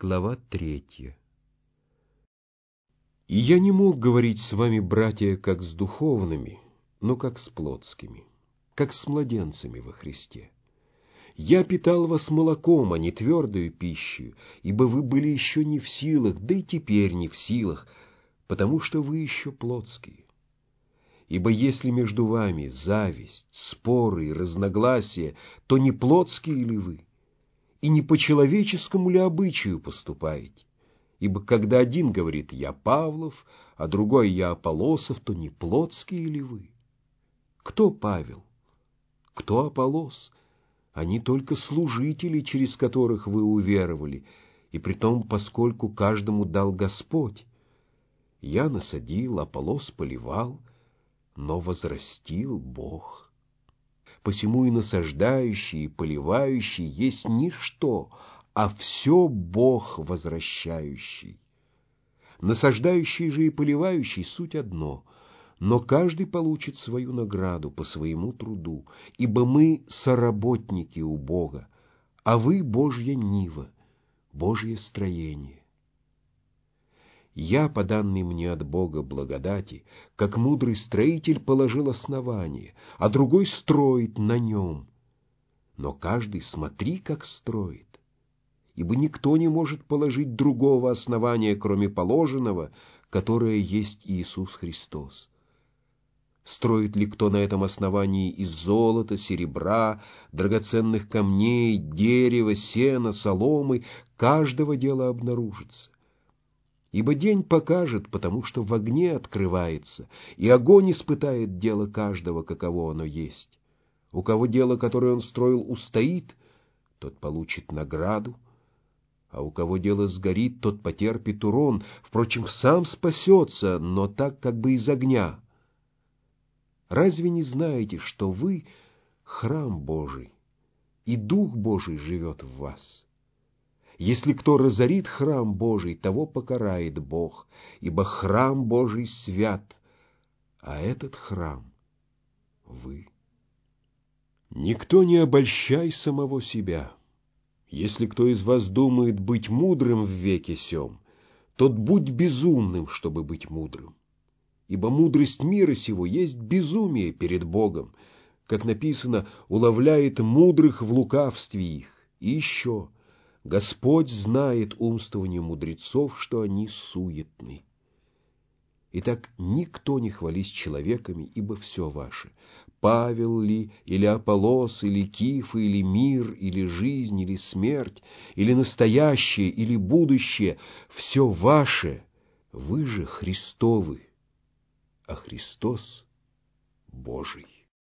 Глава 3. И я не мог говорить с вами, братья, как с духовными, но как с плотскими, как с младенцами во Христе. Я питал вас молоком, а не твердою пищей, ибо вы были еще не в силах, да и теперь не в силах, потому что вы еще плотские. Ибо если между вами зависть, споры и разногласия, то не плотские ли вы? И не по человеческому ли обычаю поступаете? Ибо когда один говорит «я Павлов», а другой «я Аполлосов», то не плотские ли вы? Кто Павел? Кто Аполлос? Они только служители, через которых вы уверовали, и притом, поскольку каждому дал Господь. Я насадил, Аполлос поливал, но возрастил Бог. Посему и насаждающий, и поливающий есть ничто, а все Бог возвращающий. Насаждающий же и поливающий суть одно, но каждый получит свою награду по своему труду, ибо мы соработники у Бога, а вы Божья нива, Божье строение. Я, по данной мне от Бога благодати, как мудрый строитель положил основание, а другой строит на нем. Но каждый смотри, как строит, ибо никто не может положить другого основания, кроме положенного, которое есть Иисус Христос. Строит ли кто на этом основании из золота, серебра, драгоценных камней, дерева, сена, соломы, каждого дела обнаружится. Ибо день покажет, потому что в огне открывается, и огонь испытает дело каждого, каково оно есть. У кого дело, которое он строил, устоит, тот получит награду, а у кого дело сгорит, тот потерпит урон, впрочем, сам спасется, но так как бы из огня. Разве не знаете, что вы — храм Божий, и Дух Божий живет в вас? Если кто разорит храм Божий, того покарает Бог, ибо храм Божий свят, а этот храм — вы. Никто не обольщай самого себя. Если кто из вас думает быть мудрым в веке сем, тот будь безумным, чтобы быть мудрым. Ибо мудрость мира сего есть безумие перед Богом, как написано, уловляет мудрых в лукавстве их. И еще, Господь знает умствование мудрецов, что они суетны. Итак, никто не хвались человеками, ибо все ваше. Павел ли, или Аполлос, или Киф, или мир, или жизнь, или смерть, или настоящее, или будущее, все ваше, вы же Христовы, а Христос Божий.